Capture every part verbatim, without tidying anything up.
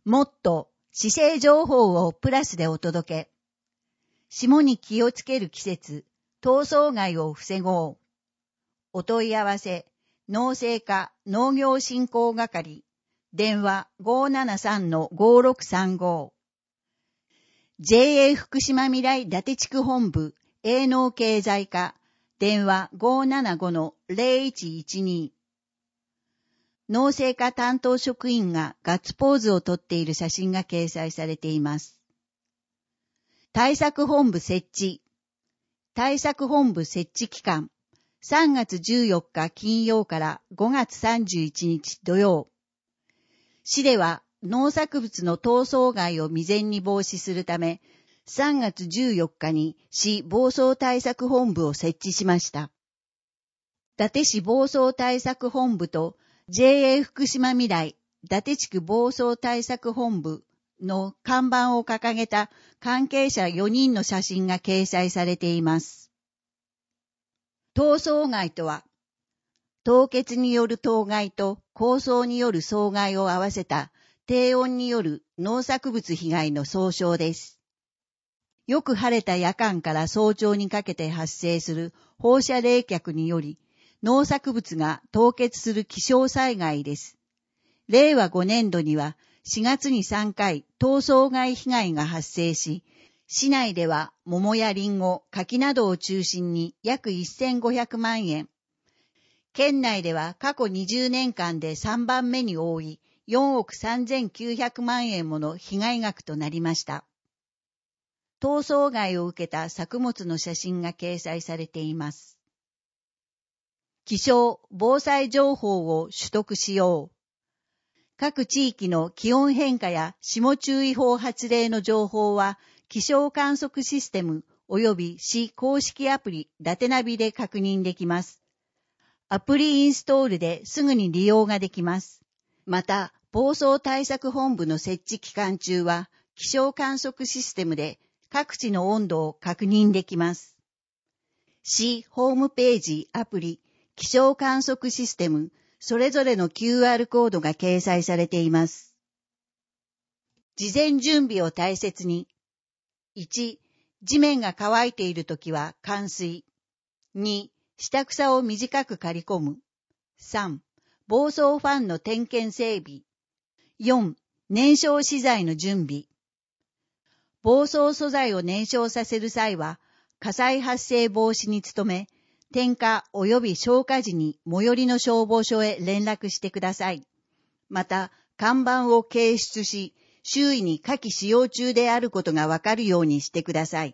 もっと姿勢情報をプラスでお届け。霜に気をつける季節、凍霜害を防ごう。お問い合わせ、農政課農業振興係、電話 ごーななさんのごーろくさんご。ジェーエー 福島未来伊達地区本部営農経済課、電話 ごーななごのぜろいちいちに。農政課担当職員がガッツポーズをとっている写真が掲載されています。対策本部設置。対策本部設置期間。さんがつじゅうよっか金曜からごがつさんじゅういちにち土曜。市では農作物の凍霜害を未然に防止するため、さんがつじゅうよっかに市防災対策本部を設置しました。伊達市防災対策本部とジェーエー 福島未来伊達地区防災対策本部の看板を掲げた関係者よにんの写真が掲載されています。凍霜害とは、凍結による凍害と高霜による霜害を合わせた低温による農作物被害の総称です。よく晴れた夜間から早朝にかけて発生する放射冷却により、農作物が凍結する気象災害です。れいわごねんどにはしがつにさんかい凍霜害被害が発生し、市内では桃やリンゴ、柿などを中心に約せんごひゃくまんえん。県内では過去にじゅうねんかんでさんばんめに多いよんおくさんぜんきゅうひゃくまんえんもの被害額となりました。凍霜害を受けた作物の写真が掲載されています。気象・防災情報を取得しよう。各地域の気温変化や霜注意報発令の情報は気象観測システム及び市公式アプリ伊達ナビで確認できます。アプリインストールですぐに利用ができます。また、防災対策本部の設置期間中は気象観測システムで各地の温度を確認できます。市ホームページアプリ気象観測システム、それぞれの キューアール コードが掲載されています。事前準備を大切に。いち、地面が乾いているときは冠水。に、下草を短く刈り込む。さん、防霜ファンの点検整備。よん、燃焼資材の準備。防霜素材を燃焼させる際は、火災発生防止に努め、点火及び消火時に最寄りの消防署へ連絡してください。また、看板を掲出し、周囲に火器使用中であることがわかるようにしてください。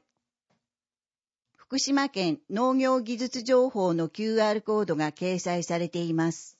福島県農業技術情報の キューアール コードが掲載されています。